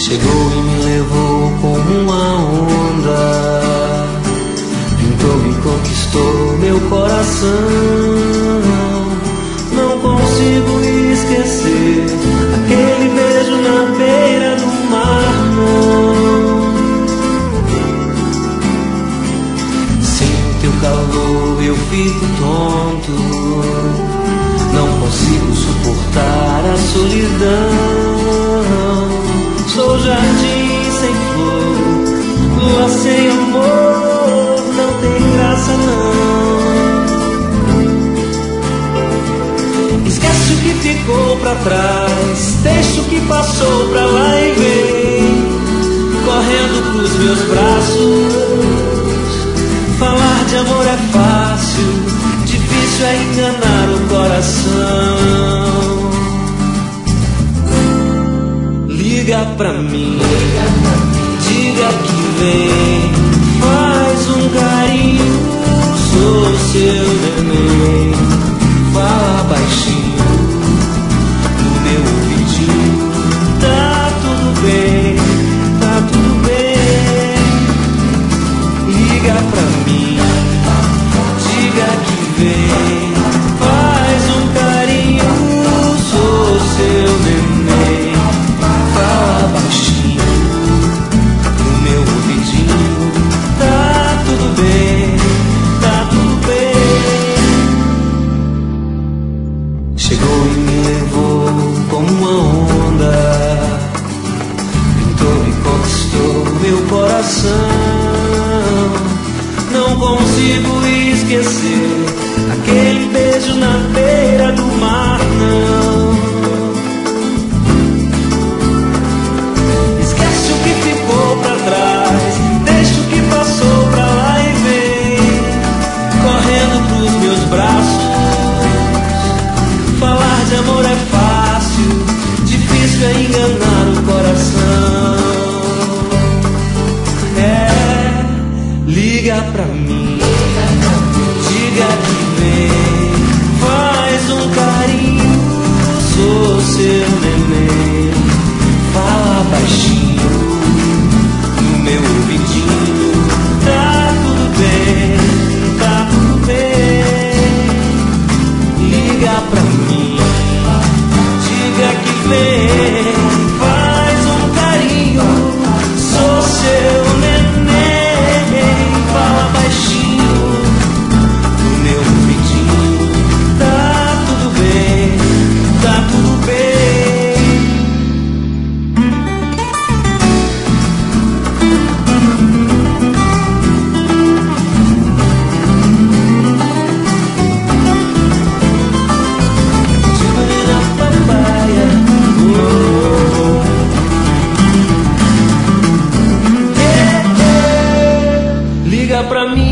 Chegou e me levou como uma onda, pintou e conquistou meu coração. Não consigo esquecer aquele beijo na beira do mar, não. Sem o teu calor eu fico tonto, não consigo suportar a solidão. Sou jardim sem flor, lua sem amor, não tem graça não. Esquece o que ficou pra trás, deixa o que passou pra lá e vem correndo pros meus braços. Falar de amor é fácil, difícil é enganar o coração. Liga pra mim, diga que vem, faz um carinho, sou seu neném. Fala baixinho no meu ouvidinho, tá tudo bem, tá tudo bem. Liga pra mim, diga que vem, faz um carinho, sou seu neném. Fala baixinho no meu ouvidinho, tá tudo bem, tá tudo bem. Chegou e me levou como uma onda, pintou e conquistou meu coração. Não consigo esquecer aquele beijo na beira do mar, não. Deixa o que passou pra lá e vem correndo pros meus braços. Falar de amor é fácil, difícil é enganar o coração. É, liga pra mim, diga que vem, faz um carinho, sou seu neném. Fala baixinho meu ouvidinho, tá tudo bem, tá tudo bem. Liga pra mim, diga que vem, faz um carinho, sou seu neném. Fala baixinho no meu ouvidinho, tá tudo bem, tá tudo bem. Liga pra mim.